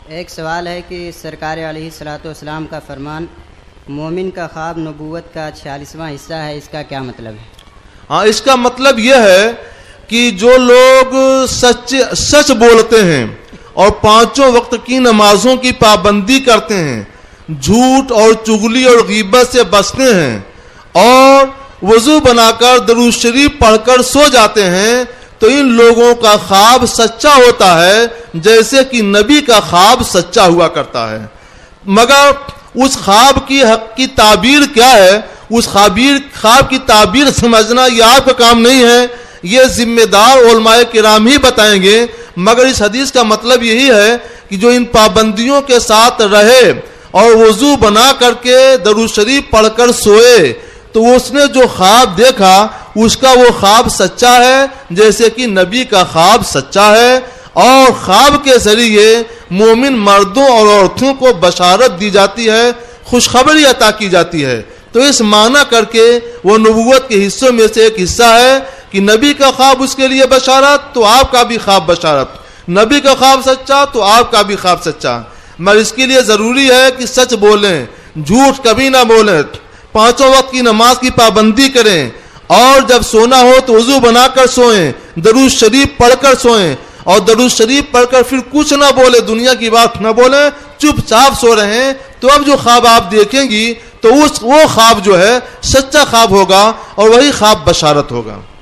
ایک سوال ہے کہ سرکار علیہ الصلوۃ والسلام کا فرمان مومن کا خواب نبوت کا 46واں حصہ ہے، اس کا کیا مطلب ہے؟ ہاں، اس کا مطلب یہ ہے کہ جو لوگ سچ بولتے ہیں اور 5 وقت کی نمازوں کی پابندی کرتے ہیں، جھوٹ اور چغلی اور غیبت سے بچتے ہیں اور وضو بنا کر درود شریف پڑھ کر سو جاتے ہیں، تو ان لوگوں کا خواب سچا ہوتا ہے جیسے کہ نبی کا خواب سچا ہوا کرتا ہے۔ مگر اس خواب کی حق کی تعبیر کیا ہے، اس خواب کی تعبیر سمجھنا یہ آپ کا کام نہیں ہے، یہ ذمہ دار علماء کرام ہی بتائیں گے۔ مگر اس حدیث کا مطلب یہی ہے کہ جو ان پابندیوں کے ساتھ رہے اور وضو بنا کر کے درود شریف پڑھ کر سوئے تو اس نے جو خواب دیکھا اس کا وہ خواب سچا ہے جیسے کہ نبی کا خواب سچا ہے، اور خواب کے ذریعے مومن مردوں اور عورتوں کو بشارت دی جاتی ہے، خوشخبری عطا کی جاتی ہے۔ تو اس معنی کر کے وہ نبوت کے حصوں میں سے ایک حصہ ہے کہ نبی کا خواب اس کے لیے بشارت تو آپ کا بھی خواب بشارت، نبی کا خواب سچا تو آپ کا بھی خواب سچا۔ مگر اس کے لیے ضروری ہے کہ سچ بولیں، جھوٹ کبھی نہ بولیں، 5 وقت کی نماز کی پابندی کریں، اور جب سونا ہو تو وضو بنا کر سوئیں، درود شریف پڑھ کر سوئیں، اور درود شریف پڑھ کر پھر کچھ نہ بولے، دنیا کی بات نہ بولیں، چپ چاپ سو رہے ہیں، تو اب جو خواب آپ دیکھیں گی تو وہ خواب جو ہے سچا خواب ہوگا اور وہی خواب بشارت ہوگا۔